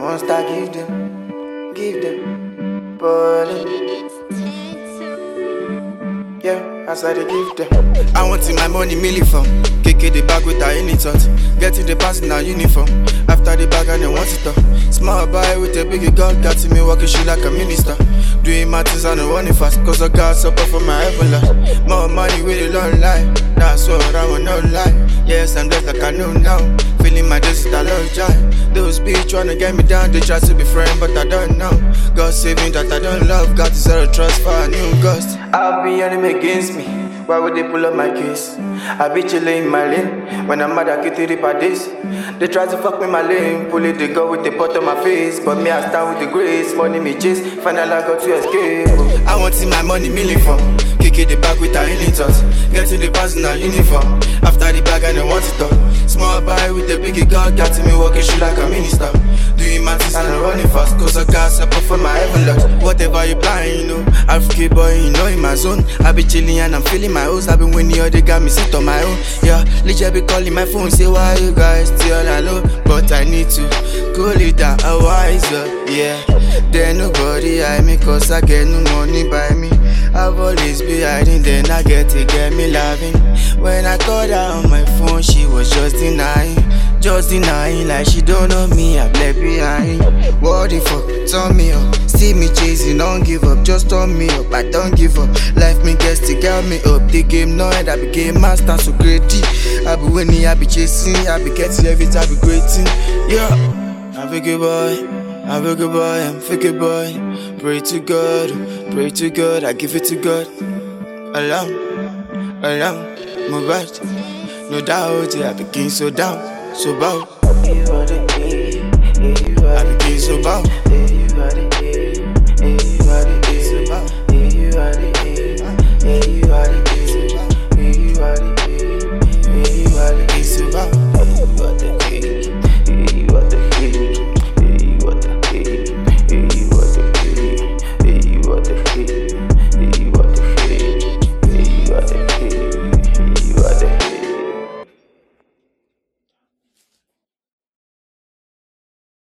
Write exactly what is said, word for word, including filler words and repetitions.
won't start give them, give them, ballin'. Yeah, as I dey give them. I want in my money milli from K K the bag with a any thought. Get in the pants in a uniform. After the bag and they want it up. Small boy with a big gun, got to me walking shit like a minister. Doing matters and I want it fast, cause I got support from my heaven life. More money with a long life, that's what I want, no lie. Yes, I'm just like I know now. Feeling my days, I love joy. Those bitch tryna get me down, they try to be friend, but I don't know. God save me that I don't love, got to zero trust for a new ghost. I'll be enemy against me, why would they pull up my case? I be chillin' in my lane, when I'm mad I get it by this. They try to fuck me my lane, pull it, they go with the pot on my face. But me I stand with the grace, money me chase, finally I got to escape. I want see my money million from Kick it the back with a healing thoughts. Get to the pass in a uniform. After the bag and I want it up. Small boy with a big gun, got to me walking shit like a minister. Doing matters and I'm running fast, cause I got support for my heaven locks. Whatever you plan, you know, African boy, you know in my zone. I be chilling and I'm feeling my hoes. I been winning all they got me sit on my own. Yeah, legit be calling my phone, say why you guys still alone. But I need to cool it down, a wiser, yeah. Then nobody I me, cause I get no money by me. I've always been hiding, then I get to get me loving. When I called her on my phone, she was just denying. Just denying like she don't know me, I've left behind. What the fuck, turn me up. See me chasing, don't give up, just turn me up, I don't give up. Life me gets to get me up. The game no end, I became master so great. I be winning, I be chasing, I be getting everything, I be greating. Yeah, I'm a good boy, I'm a good boy, I'm a good boy. Pray to God, pray to God, I give it to God. Alone, alone, move right. No doubt, I begin so down, so bow. I begin so bow.